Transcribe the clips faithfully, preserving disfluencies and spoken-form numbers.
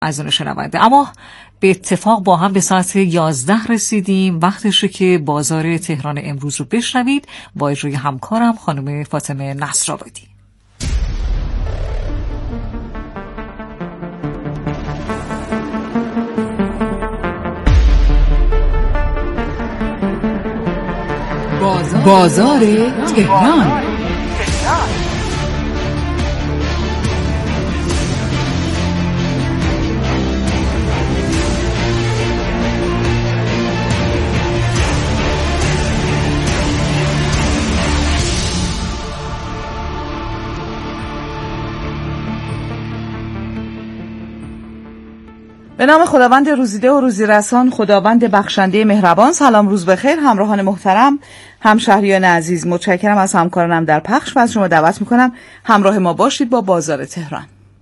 از اون شنونده. اما به اتفاق با هم به ساعت یازده رسیدیم. وقتشه که بازار تهران امروز رو بشنوید با اجرای همکارم خانم فاطمه نصرآبادی. بازار, بازار تهران. به نام خداوند روزیده و روزیرسان، خداوند بخشنده مهربان. سلام، روز بخیر همراهان محترم، همشهریان عزیز. متشکرم از همکارانم در پخش و از شما دعوت میکنم همراه ما باشید با بازار تهران.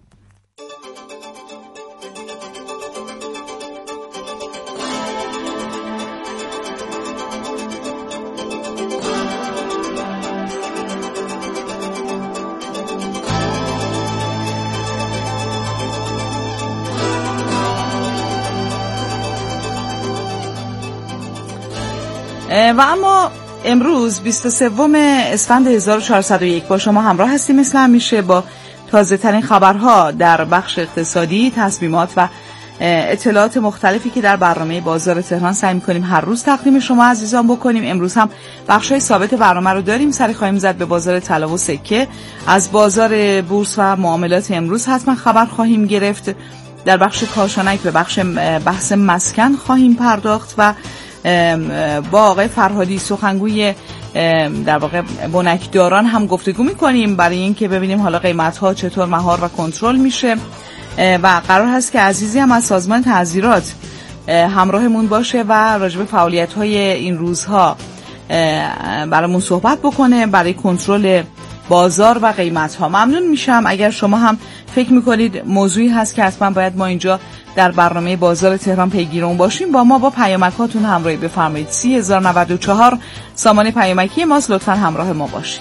و اما امروز بیست و سوم اسفند هزار و چهارصد و یک با شما همراه هستیم مثل همیشه با تازه ترین خبرها در بخش اقتصادی، تصمیمات و اطلاعات مختلفی که در برنامه بازار تهران سعی می‌کنیم هر روز تقدیم شما عزیزان بکنیم. امروز هم بخش‌های ثابت برنامه رو داریم. سری خواهیم زد به بازار طلا و سکه، از بازار بورس و معاملات امروز حتما خبر خواهیم گرفت. در بخش کاشانک به بخش بحث مسکن خواهیم پرداخت و با آقای فرهادی سخنگوی در واقع بنکداران هم گفتگو میکنیم برای اینکه ببینیم حالا قیمت ها چطور مهار و کنترل میشه و قرار هست که عزیزی هم از سازمان تعزیرات همراهمون باشه و راجع به فعالیت های این روزها برامون صحبت بکنه برای کنترل بازار و قیمت ها. ممنون میشم اگر شما هم فکر میکنید موضوعی هست که حتما باید ما اینجا در برنامه بازار تهران پیگیر اون باشیم، با ما با پیامکاتون همراهی بفرمایید. سی هزار و نود و چهار سامان پیامکی ماست، لطفا همراه ما باشید.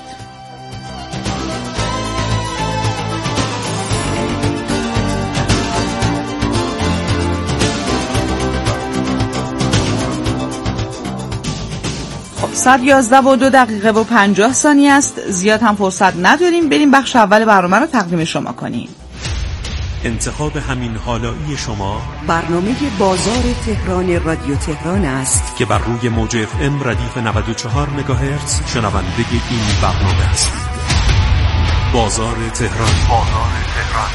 خب ساعت یازده و دو دقیقه و پنجاه ثانیه است، زیاد هم فرصت نداریم، بریم بخش اول برنامه رو تقدیم شما کنیم. انتخاب همین حالایی شما برنامه بازار تهران رادیو تهران است که بر روی موج اف ام ردیف نود و چهار مگاهرتز شنونده این برنامه است. بازار تهران. بازار تهران.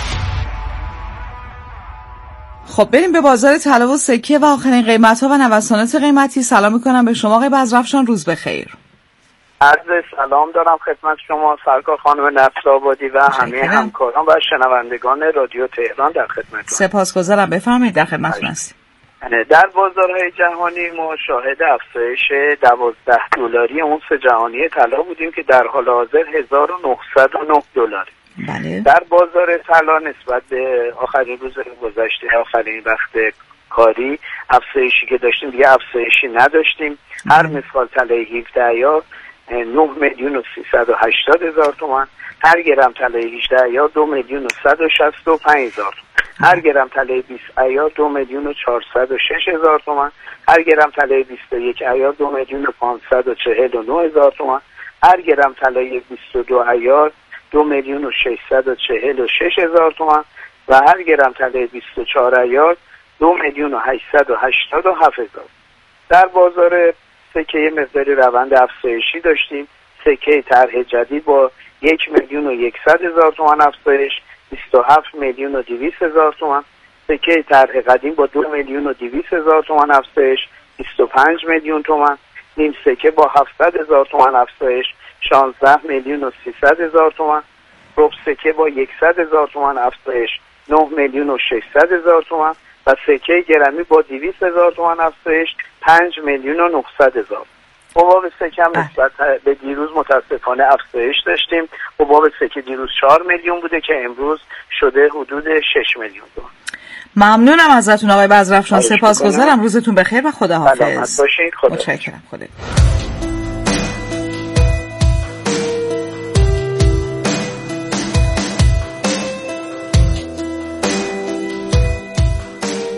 خب بریم به بازار طلا و سکه و آخرین قیمت ها و نوسانات قیمتی. سلام میکنم به شما آقای بزرافشان، روز بخیر. عرض سلام دارم خدمت شما سرکار خانم نصرآبادی و همه همکاران و شنوندگان رادیو تهران در خدمتتون. سپاسگزارم، بفرمایید در خدمتتون هستیم. در بازارهای جهانی ما شاهد افزایش دوازده دلاری اونس جهانی طلا بودیم که در حال حاضر هزار و نهصد و نه دلار. بله. در بازار طلا نسبت به آخرین روز گذشته، آخرین وقت کاری، افزایشی که داشتیم دیگه افزایشی نداشتیم. هر مثقال طلای هفده ایار نه میلیون و سیصد و هشتاد هزار تومان، هر گرم طلای هجده ایار دو میلیون و صد و شصت و پنج هزار، هر گرم طلای بیست ایار دو میلیون و چهارصد و شش هزار تومان، هر گرم طلای بیست و یک ایار دو میلیون و پانصد و چهل و نه هزار تومان، هر گرم طلای بیست و دو ایار دو میلیون و ششصد و چهل و شش هزار تومان و هر گرم طلای بیست و چهار ایار دو میلیون و هشتصد و هشتاد و هفت هزار. در بازار سکه یه مقداری روند افزایشی داشتیم. سکه طرح جدید با یک میلیون و یکصد هزار تومان افزایش بیست و هفت میلیون و دویست هزار تومان، سکه طرح قدیم با دو میلیون و دویست هزار تومان افزایش بیست و پنج میلیون تومان، نیم سکه با هفتصد هزار تومان افزایش شانزده میلیون و سیصد هزار تومان، ربع سکه با صد هزار تومان افزایش نه میلیون و ششصد هزار تومان و سکه گرمی با دویست هزار تومان افزایش پنج میلیون و نهصد هزار. حباب سکه هم نسبت به دیروز متاسفانه افزایش داشتیم. حباب سکه دیروز چهار میلیون بوده که امروز شده حدود شش میلیون تومان. ممنونم ازتون آقای بزرافشان، سپاسگزارم، روزتون بخیر و خداحافظ. سلامت باشید. خدا متشکرم. خدا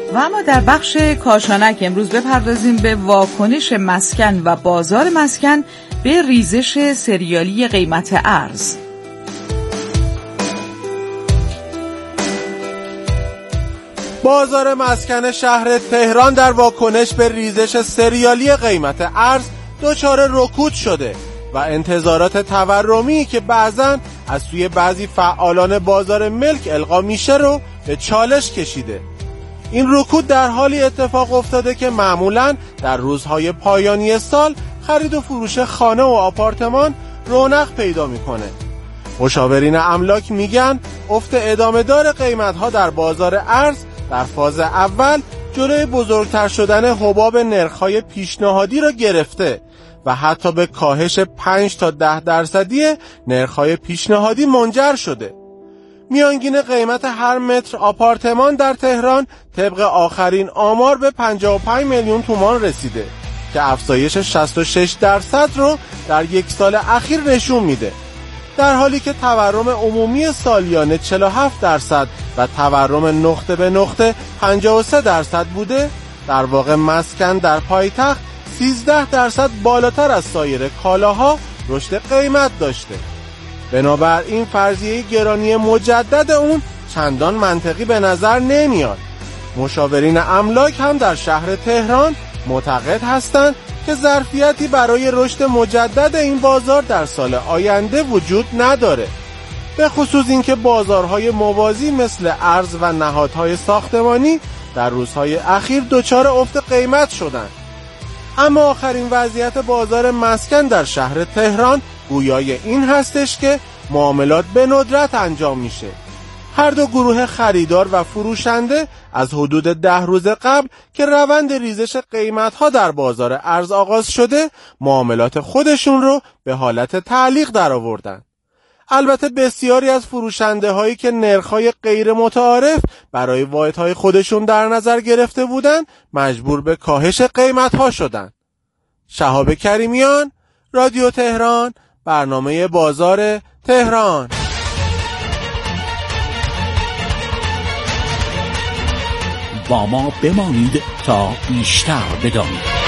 و اما در بخش کاشانک امروز بپردازیم به واکنش مسکن و بازار مسکن به ریزش سریالی قیمت ارز. بازار مسکن شهر تهران در واکنش به ریزش سریالی قیمت ارز دچار رکود شده و انتظارات تورمی که بعضاً از سوی بعضی فعالان بازار ملک القا میشه رو به چالش کشیده. این رکود در حالی اتفاق افتاده که معمولاً در روزهای پایانی سال خرید و فروش خانه و آپارتمان رونق پیدا میکنه. مشاورین املاک میگن افت ادامه دار قیمت‌ها در بازار ارز در فاز اول جلوی بزرگتر شدن حباب نرخ‌های پیشنهادی را گرفته و حتی به کاهش پنج تا ده درصدی نرخ‌های پیشنهادی منجر شده. میانگین قیمت هر متر آپارتمان در تهران طبق آخرین آمار به پنجاه و پنج میلیون تومان رسیده که افزایش شصت و شش درصد رو در یک سال اخیر نشون میده، در حالی که تورم عمومی سالیانه چهل و هفت درصد و تورم نقطه به نقطه پنجاه و سه درصد بوده. در واقع مسکن در پایتخت سیزده درصد بالاتر از سایر کالاها رشد قیمت داشته. بنابراین فرضیه گرانی مجدد اون چندان منطقی به نظر نمیاد. مشاورین املاک هم در شهر تهران معتقد هستند که ظرفیتی برای رشد مجدد این بازار در سال آینده وجود نداره، به خصوص اینکه بازارهای موازی مثل ارز و نهادهای ساختمانی در روزهای اخیر دچار افت قیمت شدند. اما آخرین وضعیت بازار مسکن در شهر تهران گویای این هستش که معاملات به ندرت انجام میشه. هر دو گروه خریدار و فروشنده از حدود ده روز قبل که روند ریزش قیمت‌ها در بازار ارز آغاز شده معاملات خودشون رو به حالت تعلیق درآوردن. البته بسیاری از فروشنده هایی که نرخ‌های غیر متعارف برای واحدهای خودشون در نظر گرفته بودن مجبور به کاهش قیمت‌ها شدن. شهاب کریمیان، رادیو تهران، برنامه بازار تهران. با ما بمانید تا بیشتر بدانید.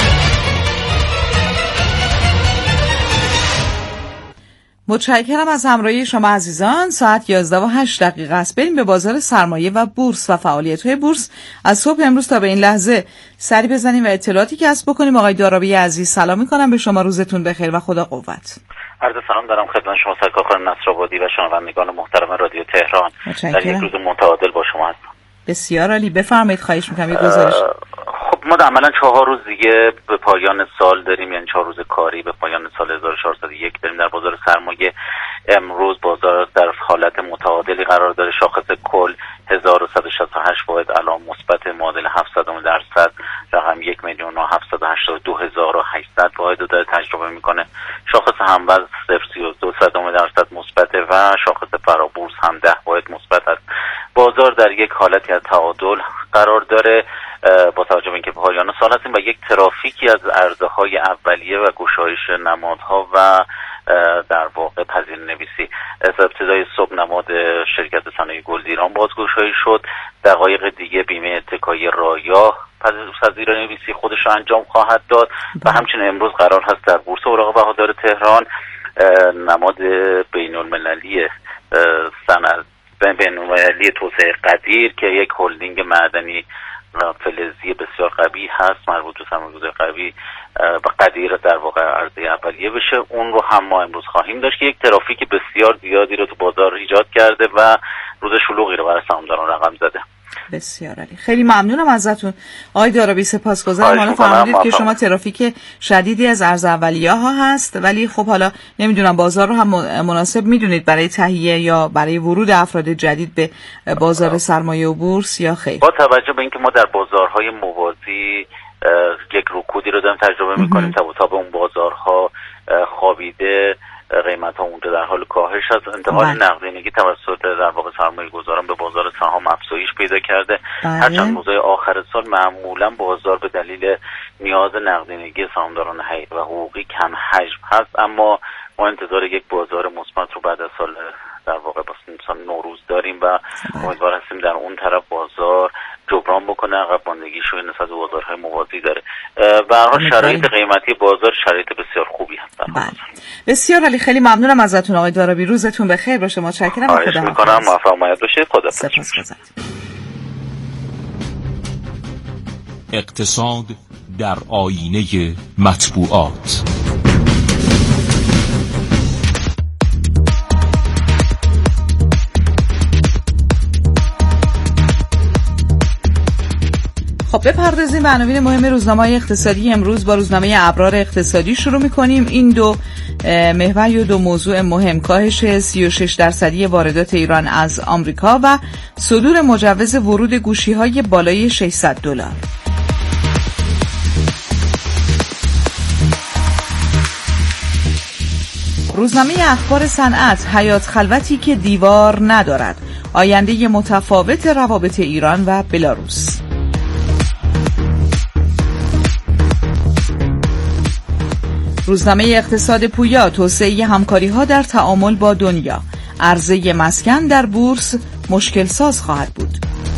متشکرم از همراهی شما عزیزان. ساعت یازده و هشت دقیقه است. بریم به بازار سرمایه و بورس و فعالیت‌های بورس از صبح امروز تا به این لحظه سری بزنیم و اطلاعاتی کسب بکنیم. آقای دارابی عزیز سلام می‌کنم به شما، روزتون بخیر و خدا قوت. عرض سلام دارم خدمت شما سرکار خانم نصرآبادی و شنوندگان محترم رادیو تهران. در یک روز متعادل با شما هستم. بسیار عالی، بفرمایید. خواهش می‌کنم یه گزارش. خب ما عملاً چهار روز دیگه به پایان سال داریم، یعنی چهار روز کاری به پایان سال هزار و چهارصد و یک داریم. در بازار سرمایه امروز بازار در حالت متعادلی قرار داره. شاخص کل هزار و صد و شصت و هشت واحد الان مثبت، معادل هفتصد درصد، رقم یک میلیون و هفتصد و هشتاد و دو هزار و هشتصد واحد رو داره تجربه میکنه. شاخص هموز صفر ممیز سی و دو درصد مثبت و شاخص فرابورس هم ده واحد مثبت است. بازار در یک حالتی از تعادل قرار داره با توجه به اینکه پایان سال هستیم و یک ترافیکی از عرضه‌های اولیه و گشایش نمادها و در واقع پذیرنویسی. از ابتدای صبح نماد شرکت صنایع گلدیران بازگشایی شد. دقایق دیگه بیمه اتکایی رایا پذیرنویسی خودش رو انجام خواهد داد و همچنین امروز قرار هست در بورس اوراق بهادار تهران نماد بین‌المللی صنعت بین‌المللی توسعه قدیر که یک هلدینگ معدنی فلزی بسیار قوی هست مربوط به سرمایه‌گذاری قوی و قدیر در واقع عرضه اولیه بشه، اون رو هم ما امروز خواهیم داشت که یک ترافیک بسیار زیادی رو تو بازار ایجاد کرده و روز شلوغی رو برای سهامداران رقم زده. بسیار عالی، خیلی ممنونم ازتون آقای دارابی، سپاسگزارم. حالا فهمیدید که شما ترافیک شدیدی از ارز اولیه ها هست، ولی خب حالا نمیدونم بازار رو هم مناسب میدونید برای تهیه یا برای ورود افراد جدید به بازار سرمایه و بورس یا خیر؟ با توجه به اینکه ما در بازارهای موازی یک رکودی رو داریم تجربه میکنیم، تاب اون بازارها خوابیده، قیمت ها اونجا در حال کاهش است. انتقال نقدینگی توسط در واقع سرمایه گذاران به بازار سهام افزایش پیدا کرده. هرچند روزهای آخر سال معمولا بازار به دلیل نیاز نقدینگی سهامداران حقیقی و حقوقی کم حجم هست، اما ما انتظار یک بازار مثبت رو بعد از سال در واقع سال نوروز داریم و امیدوار هستیم در اون طرف بازار جبران بکنه، عقب ماندگیش رو نسبت به بازارهای موازی داره. به هر حال شرایط قیمتی بازار شرایط بسیار خوبی هست. بسیار علی، خیلی ممنونم ازتون آقای دارابی، روزتون بخیر باشه. متشکرم. خدا حافظ. میکنم موفق و باشید. خدا سپاسگزارم. اقتصاد در آینه مطبوعات. خب بپردازیم به عناوین مهم روزنامه اقتصادی امروز. با روزنامه ابرار اقتصادی شروع می‌کنیم. این دو محور یا دو موضوع مهم: کاهش سی و شش درصدی واردات ایران از آمریکا و صدور مجوز ورود گوشی‌های بالای ششصد دلار. روزنامه اخبار صنعت: حیات خلوتی که دیوار ندارد، آینده متفاوت روابط ایران و بلاروس. روزنامه اقتصاد پویا: توسعه همکاری‌ها در تعامل با دنیا، عرضه مسکن در بورس مشکل ساز خواهد بود.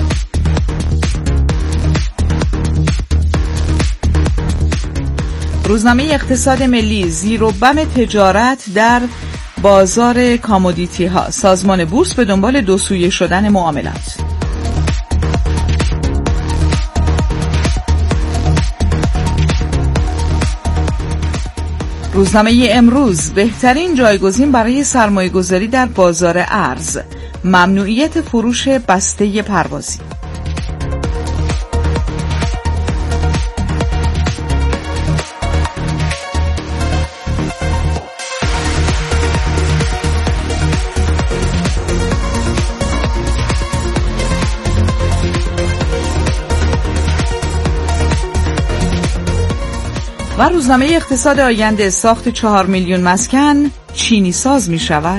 روزنامه اقتصاد ملی: زیر و بم تجارت در بازار کامودیتی ها، سازمان بورس به دنبال دو سویه شدن معاملات. روزنامه امروز: بهترین جایگزین برای سرمایه‌گذاری در بازار ارز، ممنوعیت فروش بسته پروازی. و روزنامه اقتصاد آینده: ساخت چهار میلیون مسکن چینی ساز می شود.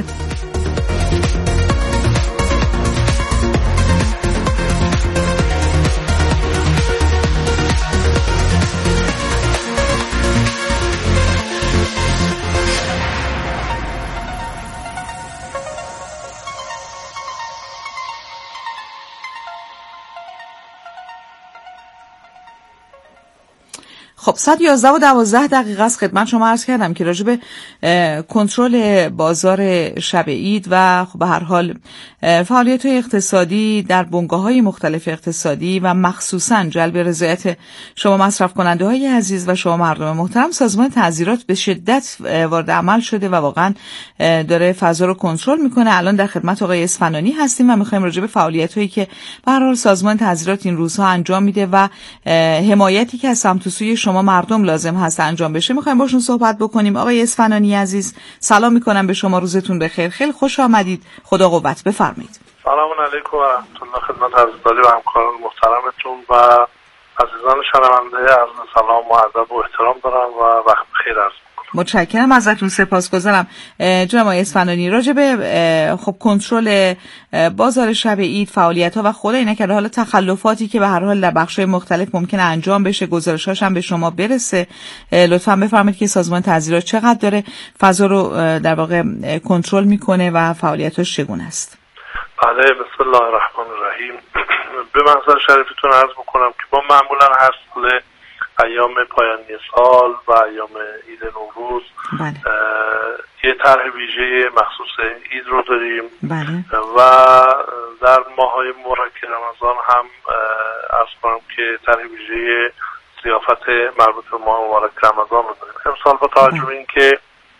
خب صد و یازده و دوازده دقیقه است. خدمت شما عرض کردم که راجع به کنترل بازار شب عید و خب به هر حال فعالیت‌های اقتصادی در بنگاه‌های مختلف اقتصادی و مخصوصاً جلب رضایت شما مصرف کننده‌های عزیز و شما مردم محترم، سازمان تعزیرات به شدت وارد عمل شده و واقعاً داره فضا رو کنترل میکنه. الان در خدمت آقای اصفهانی هستیم و می‌خوایم راجع به فعالیت‌هایی که به هر حال سازمان تعزیرات این روزها انجام میده و حمایتی که از سمت و سوی شما مردم لازم هست انجام بشه میخوایم باشون صحبت بکنیم. آقای اصفهانی عزیز سلام میکنم به شما، روزتون بخیر، خیلی خوش آمدید، خدا قوت، بفرمایید. سلام علیکم و رحمت الله خدمت عزیزانی و همکاران محترمتون و عزیزان شنونده. عرض سلام و ادب و احترام دارم و وقت بخیر عرض میکنم. متشکرم ازتون، سپاسگزارم. جناب آقای اصفهانی، راجع به خب کنترل بازار شب عید، فعالیت‌ها و خدا اینا که حالا تخلفاتی که به هر حال در بخش‌های مختلف ممکنه انجام بشه، گزارش‌هاش هم به شما برسه، لطفاً بفرمایید که سازمان تعزیرات چقدر داره فضا رو در واقع کنترل میکنه و فعالیت‌هاش چگونه است؟ بله، بسم الله الرحمن الرحیم. به محضر شریفتون عرض میکنم که ما معمولا هر سال ایام پایانی سال و ایام عید نوروز بله. یه طرح ویژه مخصوص عید رو داریم بله. و در ماهای مبارک رمضان هم عرض کنم که طرح ویژه ضیافت مربوط به ماه مبارک رمضان رو داریم. امسال با توجه به این که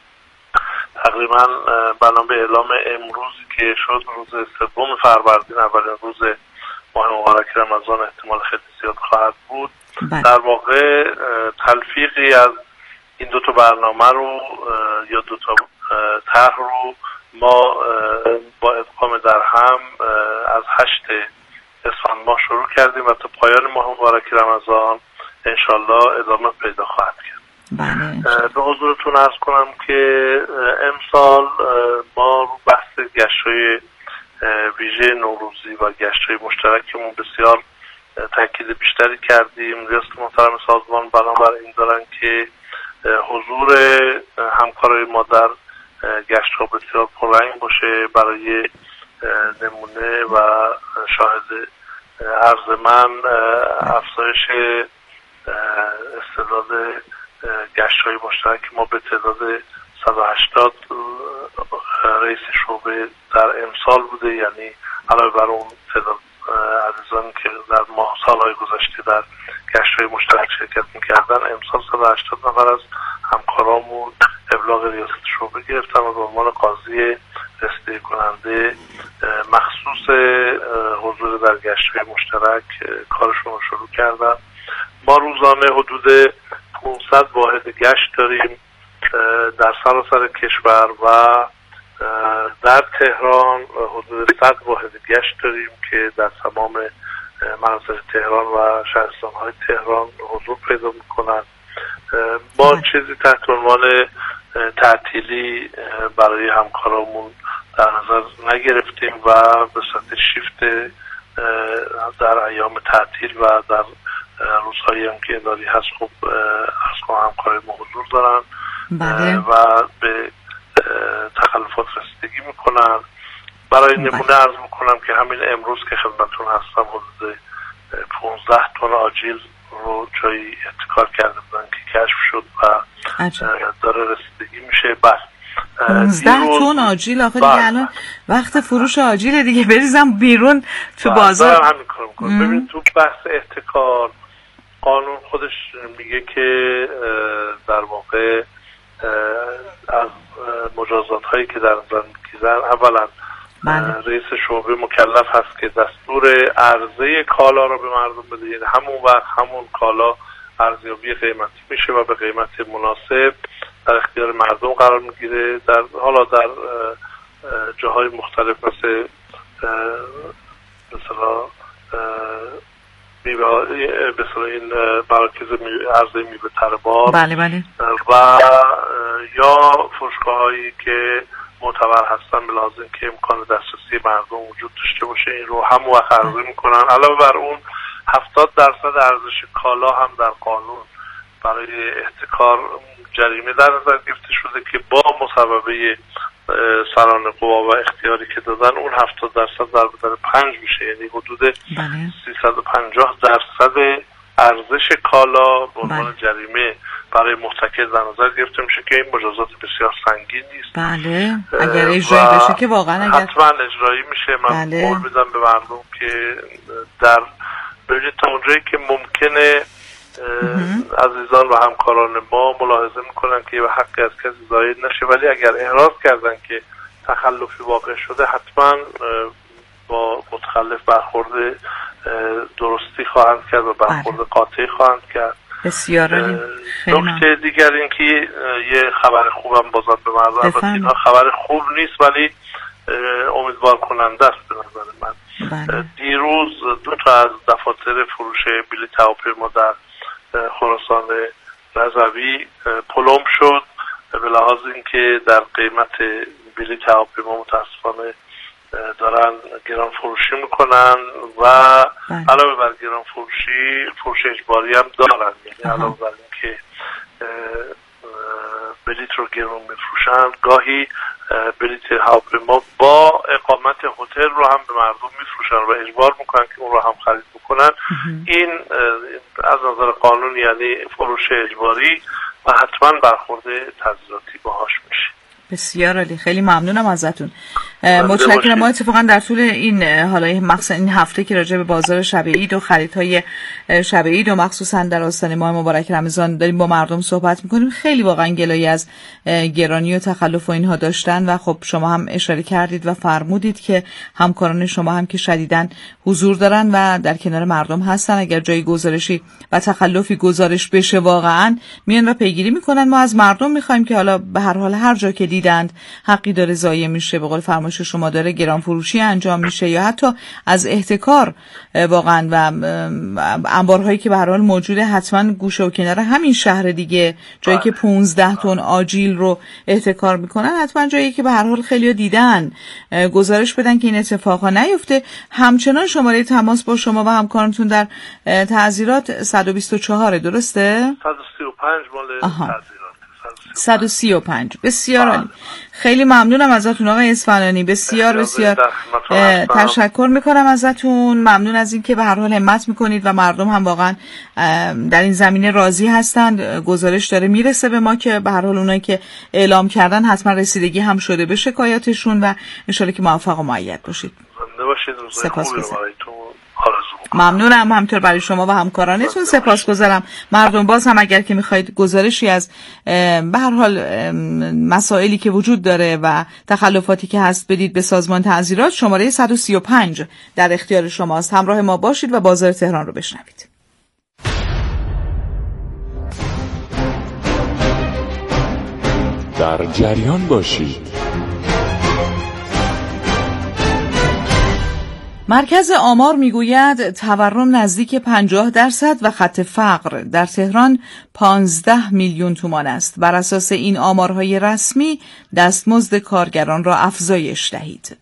تقریبا بنا به اعلام امروزی که شد روز سوم فروردین، اولین روز ماه مبارک رمضان احتمال خیلی زیاد خواهد بود، بله. در واقع تلفیقی از این دو تا برنامه رو یا دو تا طرح رو ما با ادغام در هم از هشت اسفند ماه شروع کردیم و تا پایان ماه مبارک رمضان انشالله ادامه پیدا خواهد کرد. بله. به حضورتون عرض کنم که امسال ما رو بحث گشت‌های ویژه نوروزی و گشت‌های مشترکمون بسیار تاکید بیشتری کردیم. ریاست محترم سازمان بنابر این دارن که حضور همکارای ما در گشت‌ها بسیار پررنگ باشه. برای نمونه و شاهد عرض من افزایش استعداد گشت‌های مشترک ما به تعداد صد و هشتاد رئیس شعبه در امسال بوده، یعنی علاوه بر اون تعداد عزیزانی که در ماه سالهای گذشته در گشت‌های مشترک شرکت می‌کردن، امسال صد و هشتاد نفر از همکارامون ابلاغ ریاست شعبه گرفتن و به عنوان قاضی رسیدگی کننده مخصوص حضور در گشت‌های مشترک کارشون رو شروع کردن. ما روزانه حدود پانصد واحد گشت داریم در سراسر کشور و در تهران حدود صد واحد گشت داریم که در تمام مناطق تهران و شهرستان‌های تهران حضور پیدا می‌کنند. ما چیزی تحت عنوان تعطیلی برای همکارامون در نظر نگرفتیم و به صورت شیفت در ایام تعطیل و در روزهایی هم که اداری هست خب از همکارای ما حضور دارن بله. و به تخلفات رسیدگی میکنن. برای نمونه عرض میکنم که همین امروز که خدمتتون هستم حدود پانزده تن آجیل رو جایی ابتکار کرده بودن که کشف شد و عجب. داره رسیدگی میشه. بس پانزده تن آجیل آخه دیگه الان وقت فروش آجیل دیگه، بریزم بیرون تو بازار. همین کار میکنم. ببین تو بحث احتکار قانون خودش میگه که در واقع از مجازات هایی که در نظر میگیرن اولا بله. رئیس شعبه مکلف هست که دستور عرضه کالا رو به مردم بده، یعنی همون وقت همون کالا ارزیابی قیمتی میشه و به قیمت مناسب در اختیار مردم قرار میگیره. در حالا در جاهای مختلف مثل مثلا میوه مثلا این مراکز عرضه میوه تربار بله بله و یا فروشگاه هایی که معتبر هستن به لحاظ اینکه امکان دسترسی مردم وجود داشته باشه این رو هم وقت عرضه میکنن. علاوه بر اون هفتاد درصد ارزش کالا هم در قانون برای احتکار جریمه در نظر گرفته شده که با مصوبه سران قوا و اختیاری که دادن اون هفتاد درصد ضرب در پنج میشه، یعنی حدود سیصد و پنجاه درصد ارزش کالا به عنوان جریمه برای مرتکب در نظر گرفته میشه که این مجازات بسیار سنگین نیست. بله اگر اجرایی بشه که واقعا اگر حتما اجرایی میشه. من بله. قول میدم به مردم که در ببینید تا اونجایی که ممکنه عزیزان و همکاران ما ملاحظه میکنن که به حق از کسی زایید نشه، ولی اگر احراز کردن که تخلفی واقع شده حتما با متخلف برخورد درستی خواهند کرد و برخورد قاطعی خواهند کرد. بسیار عالی. نکته دیگر این که یه خبر خوبم بازم به مردم، البته اینا خبر خوب نیست ولی امیدوار کننده است به نظر من. بله. دیروز دو تا از دفاتر فروش بلیط هواپیما در خراسان رضوی پلم شد به لحاظ اینکه در قیمت بلیط هواپیما متاسفانه دارن گران فروشی میکنن و علاوه بر گران فروشی فروش اجباری هم دارن، یعنی علاوه بر اینکه بلیط رو گران میفروشن گاهی بلیط هواپیما با اقامت هتل رو هم به مردم میفروشن و اجبار میکنن که اون رو هم خرید بکنن. این از نظر قانون یعنی فروش اجباری و حتما برخورد تضمیناتی باهاش میشه. بسیار عالی، خیلی ممنونم ازتون. متشکرم. ما اتفاقا در طول این حالا مخصوصا این هفته که راجع به بازار شب عید و خریدهای شب عید و مخصوصا در آستانه ماه مبارک رمضان داریم با مردم صحبت میکنیم، خیلی واقعا گلایه از گرانی و تخلف و اینها داشتن و خب شما هم اشاره کردید و فرمودید که همکاران شما هم که شدیداً حضور دارن و در کنار مردم هستن، اگر جای گزارشی و تخلفی گزارش بشه واقعا میان و پیگیری میکنن. ما از مردم میخوایم که حالا به هر حال هر جا که دیدند حقی داره ضایع میشه، به قول فرمایش شما داره گران فروشی انجام میشه یا حتی از احتکار واقعا و انبارهایی که به هر حال موجوده، حتما گوشه و کنار همین شهر دیگه جایی که پانزده تن آجیل رو احتکار میکنن، حتما جایی که به هر حال خیلی‌ها دیدن گزارش بدن که این اتفاقا نیفته. همچنان شماره تماس با شما و همکارانتون در تعزیرات صد و بیست و چهار درسته؟ صد و سی و پنج مال تعزیرات. صد و سی و پنج. بسیار عالی. خیلی ممنونم ازتون آقای اصفهانی. بسیار بسیار تشکر میکنم ازتون. ممنون از این که به هر حال همت میکنید و مردم هم واقعا در این زمینه راضی هستند. گزارش داره میرسه به ما که به هر حال اونایی که اعلام کردن حتما رسیدگی هم شده به شکایاتشون و ان شاءالله که موفق و مؤید باشید. سپاسگزارم. ممنونم همینطور برای شما و همکارانتون. سپاسگزارم. مردم باز هم اگر که میخواید گزارشی از به هر حال مسائلی که وجود داره و تخلفاتی که هست بدید به سازمان تعزیرات، شماره صد و سی و پنج در اختیار شماست. همراه ما باشید و بازار تهران رو بشنوید. در جریان باشید. مرکز آمار میگوید تورم نزدیک پنجاه درصد و خط فقر در تهران پانزده میلیون تومان است. بر اساس این آمارهای رسمی دستمزد کارگران را افزایش دهید.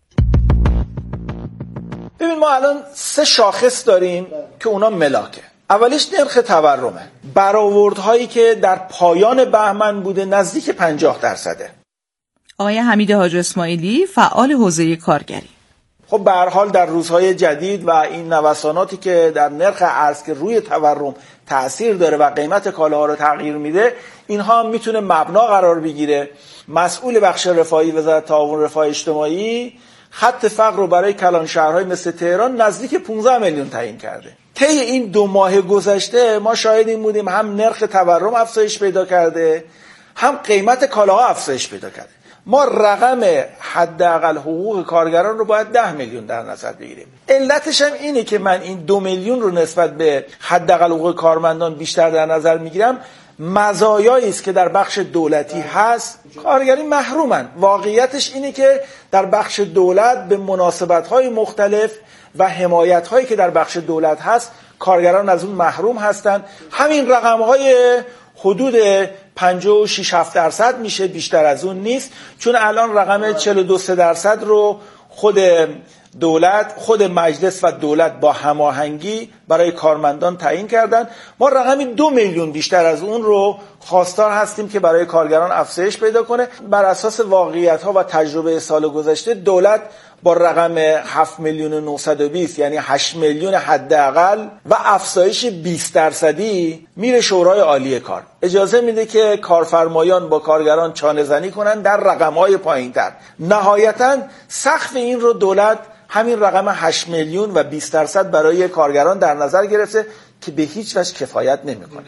ببین ما الان سه شاخص داریم که اونا ملاکه. اولیش نرخ تورمه. برآوردهایی که در پایان بهمن بوده نزدیک پنجاه درصده. آقای حمید حاج اسماعیلی فعال حوزه کارگری: خب به هر حال در روزهای جدید و این نوساناتی که در نرخ ارز که روی تورم تأثیر داره و قیمت کالاها رو تغییر میده، اینها هم میتونه مبنا قرار بگیره. مسئول بخش رفاهی وزارت تعاون رفاه اجتماعی خط فقر رو برای کلان شهرهای مثل تهران نزدیک پانزده میلیون تعیین کرده. طی این دو ماه گذشته ما شاهد این بودیم هم نرخ تورم افزایش پیدا کرده، هم قیمت کالاها افزایش پیدا کرده. ما رقم حداقل حقوق کارگران رو باید ده میلیون در نظر بگیریم. علتش هم اینه که من این دو میلیون رو نسبت به حداقل حقوق کارمندان بیشتر در نظر میگیرم. مزایایی است که در بخش دولتی هست، کارگری محرومن. واقعیتش اینه که در بخش دولت به مناسبت‌های مختلف و حمایت‌هایی که در بخش دولت هست کارگران از اون محروم هستند. همین رقم‌های حدود پنجاه و شش هفت درصد میشه، بیشتر از اون نیست، چون الان رقم چهل و دو درصد رو خود دولت، خود مجلس و دولت با هماهنگی برای کارمندان تعیین کردن. ما رقمی دو میلیون بیشتر از اون رو خواستار هستیم که برای کارگران افزایش پیدا کنه. بر اساس واقعیت‌ها و تجربه سال گذشته دولت با رقم هفت میلیون و نهصد و بیست یعنی هشت میلیون حداقل و افزایش بیست درصدی میره شورای عالی کار، اجازه میده که کارفرمایان با کارگران چانه زنی کنن در رقم‌های پایین‌تر. نهایتاً سقف این رو دولت همین رقم هشت میلیون و بیست درصد برای کارگران در نظر گرفته که به هیچ وجه کفایت نمیکنه.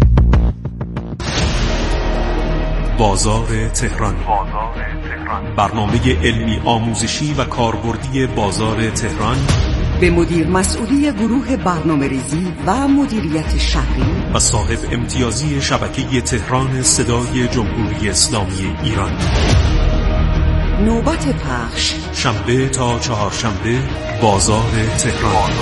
بازار تهران، برنامه علمی آموزشی و کاربردی بازار تهران به مدیر مسئولی گروه برنامه ریزی و مدیریت شهری و صاحب امتیازی شبکه تهران صدای جمهوری اسلامی ایران. نوبت پخش شنبه تا چهارشنبه، بازار تهران.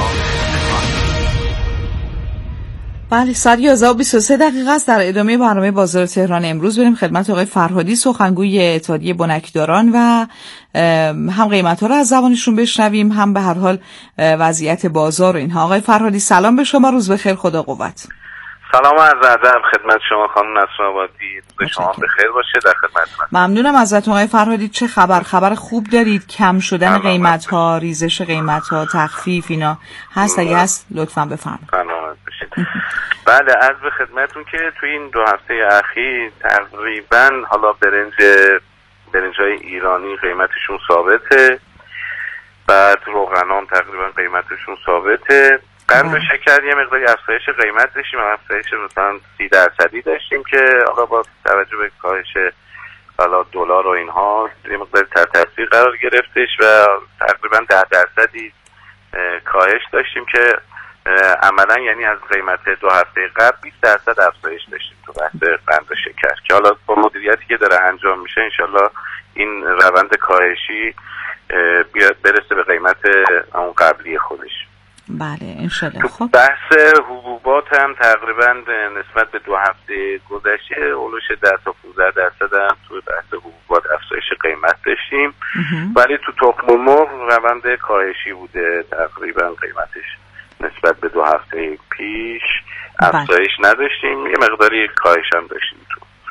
بله، ساعت یازده و بیست و سه دقیقه است. در ادامه برنامه بازار تهران امروز بریم خدمت آقای فرهادی، سخنگوی اتحادیه بنکداران، و هم قیمت‌ها رو از زبانشون بشنویم، هم به هر حال وضعیت بازار و اینها. آقای فرهادی سلام به شما، روز بخیر، خدا قوت. سلام عرض ادب خدمت شما خانم نسرین آبادی، روز شما بخیر باشه. در خدمتتونم. ممنونم ازتون آقای فرهادی. چه خبر؟ خبر خوب دارید؟ کم شدن قیمت‌ها، ریزش قیمت‌ها، تخفیف، اینا هست؟ اگه هست لطفاً بفرمایید. بله، عرض به خدمتتون که توی این دو هفته اخیر تقریبا حالا برنج برنج‌های ایرانی قیمتشون ثابته، بعد روغنام تقریبا قیمتشون ثابته. قند و شکر یه مقداری افزایش قیمت داشتیم، افزایش مثلا سی درصدی داشتیم که حالا با توجه به کاهش حالا دلار و اینها یه مقداری تحت تاثیر قرار گرفتش و تقریبا ده درصدی کاهش داشتیم که عملا یعنی از قیمت دو هفته قبل بیست درصد افزایش داشتیم تو بحث قند و شکر که حالا با مدیریتی که داره انجام میشه انشالله این روند کاهشی بیاد برسه به قیمت اون قبلی خودش. بله انشالله. خب بحث حبوبات هم تقریبا نسبت به دو هفته گذشته اولوش ده تا پانزده درصد هم توی بحث حبوبات افزایش قیمت داشتیم، ولی تو تخم مرغ روند کاهشی بوده، تقریبا قیمتش نسبت به دو هفته پیش افزایش نداشتیم، یه مقداری کاهش هم داشتیم تو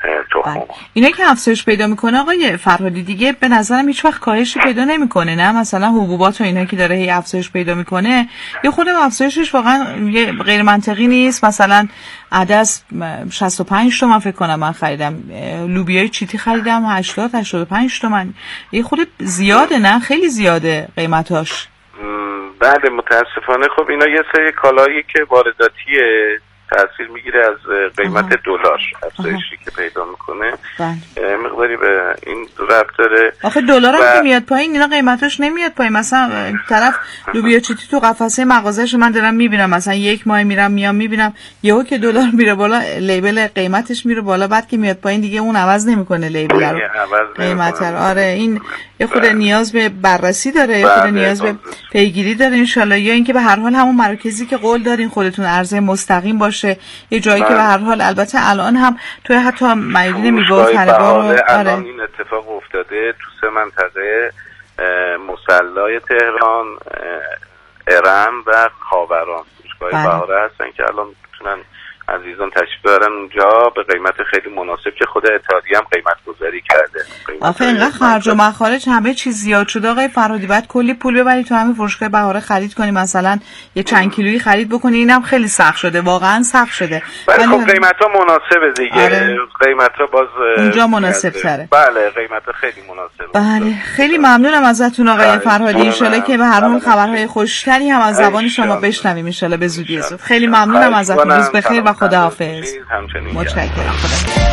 تخم. اینا که افزایش پیدا میکنه آقای فرهادی دیگه به نظرم هیچ وقت کاهشی پیدا نمیکنه، نه؟ مثلا حبوبات و اینا که داره هی افزایش پیدا میکنه یه خود افزایشش واقعا غیر منطقی نیست. مثلا عدس شصت و پنج تومن فکر کنم من خریدم، لوبیای چیتی خریدم هشتاد هشتاد و پنج تومن. یه خود زیاده، نه؟ خیلی زیاده قیمتاش. بله متاسفانه. خب اینا یه سری کالایی که وارداتیه تأثیر میگیره از قیمت دلار، افزایشی که پیدا میکنه مقداری به این ربط داره. آخه دلار هم که میاد پایین اینا قیمتاش نمیاد پایین. مثلا طرف لوبیا چیتی تو قفسه مغازه‌اش من دارم میبینم، مثلا یک ماه میرم میام میبینم یهو که دلار میره بالا لیبل قیمتش میره بالا، بعد که میاد پایین دیگه اون عوض نمیکنه لیبل رو، قیمت رو. آره این یه خود نیاز به بررسی داره، یه خود نیاز به پیگیری داره ان شاءالله. یا اینکه به هر حال همون مراکزی که قول دارین خودتون عرضه مستقیم باشه، یه جایی که به هر حال البته الان هم توی حتی میدون میوه و طلب‌ها الان این اتفاق افتاده تو سه منطقه مصلی تهران، ارم و خاوران. فروشگاه بهاره هستن که الان میتونن عزیزان تشریف ببرن اونجا به قیمت خیلی مناسب که خود اتحادیه هم قیمت گذاری کرده. آخه اینقدر خرج و مخارج همه چیز زیاد شده آقای فرهادی، بعد کلی پول ببری تو همین فروشگاه بهاره خرید کنی، مثلا یه چند کیلویی خرید بکنی، اینم خیلی سخت شده، واقعا سخت شده. ولی خب قیمتا مناسبه دیگه. آره. قیمتا باز اونجا مناسب تره. بله قیمتا خیلی مناسبه. بله خیلی ممنونم ازتون آقای فرهادی، ان شاءالله که به هر حال خبرهای خوشتری هم از زبان شما بشنویم ان شاءالله به زودی زود. خیلی ممنونم ازتون، روز بخیر و خداحافظ. متشکرم. خدا.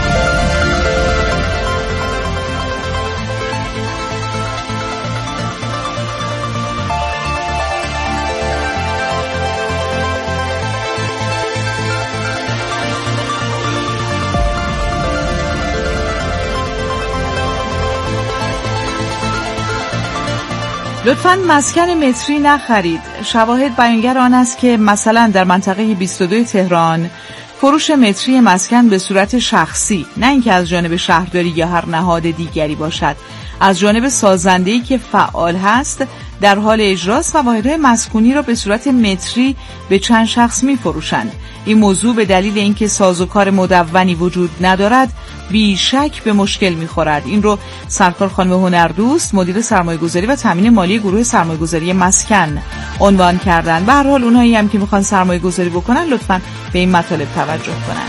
لطفاً مسکن متری نخرید. شواهد بیانگر آن است که مثلا در منطقه بیست و دو تهران فروش متری مسکن به صورت شخصی، نه اینکه از جانب شهرداری یا هر نهاد دیگری باشد، از جانب سازنده‌ای که فعال هست در حال اجراست و واحدهای مسکونی را به صورت متری به چند شخص می فروشند. این موضوع به دلیل اینکه سازوکار مدونی وجود ندارد بیشک به مشکل می‌خورد. این رو سرکار خانم هنردوست مدیر سرمایه‌گذاری و تامین مالی گروه سرمایه‌گذاری مسکن عنوان کردن. به هر حال اونایی هم که می‌خوان سرمایه‌گذاری بکنن لطفاً به این مطالب توجه کنن.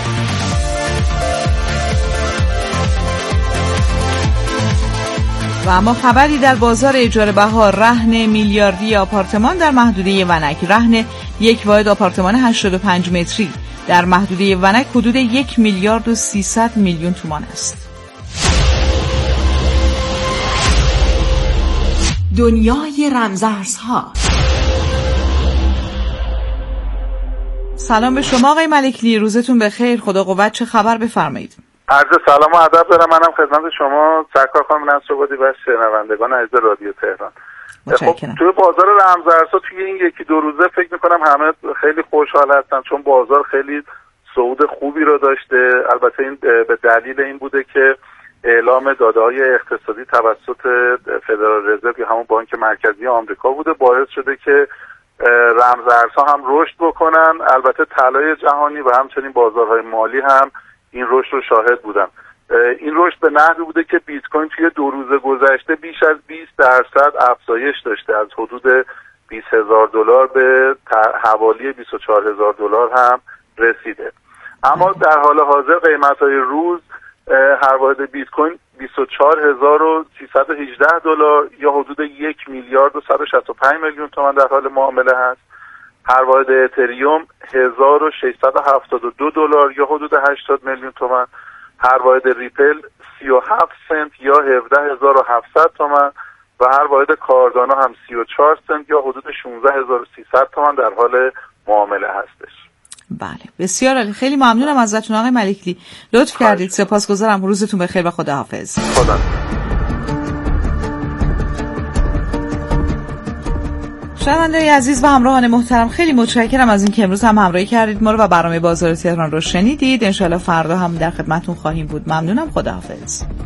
و اما خبری در بازار اجاره بها، رهن میلیاردی آپارتمان در محدوده ونک. رهن یک واحد آپارتمان هشتاد و پنج متری در محدوده ونک حدود یک میلیارد و سیصد میلیون تومان است. دنیای رمزارزها. سلام به شما آقای ملکلی، روزتون بخیر، خدا قوت. چه خبر؟ بفرمایید. عرض سلام و ادب دارم منم خدمت شما سرکار خانم نصرآبادی و شنوندگان عزیز رادیو تهران. خب توی بازار رمزارزها توی این یکی دو روزه فکر میکنم همه خیلی خوشحال هستن چون بازار خیلی صعود خوبی رو داشته. البته این به دلیل این بوده که اعلام داده‌های اقتصادی توسط فدرال رزرو یا همون بانک مرکزی آمریکا بوده، باعث شده که رمزارزها هم رشد بکنن. البته طلای جهانی و همچنین بازارهای مالی هم این رشد رو شاهد بودن. این رشد به نحوی بوده که بیت کوین توی دو روز گذشته بیش از بیست درصد افزایش داشته، از حدود بیست هزار دلار به حوالی بیست و چهار هزار دلار هم رسیده. اما در حال حاضر قیمت‌های روز هر واحد بیت کوین بیست و چهار هزار و سیصد و هجده دلار یا حدود یک میلیارد و صد و شصت و پنج میلیون تومان در حال معامله هست. هر واحد اتریوم هزار و ششصد و هفتاد و دو دلار یا حدود هشتاد میلیون تومان. هر واحد ریپل سی و هفت سنت یا هفده هزار و هفتصد تومان و هر واحد کاردانو هم سی و چهار سنت یا حدود شانزده هزار و سیصد تومان در حال معامله هستش. بله بسیار عالی، خیلی ممنونم ازتون آقای ملکلی، لطف کردید. سپاسگزارم، روزتون بخیر و خداحافظ. خدا. شنونده‌های عزیز و همراهان محترم، خیلی متشکرم از اینکه امروز هم همراهی کردید ما رو و برنامه بازار تهران رو شنیدید. انشالله فردا هم در خدمتتون خواهیم بود. ممنونم، خداحافظ.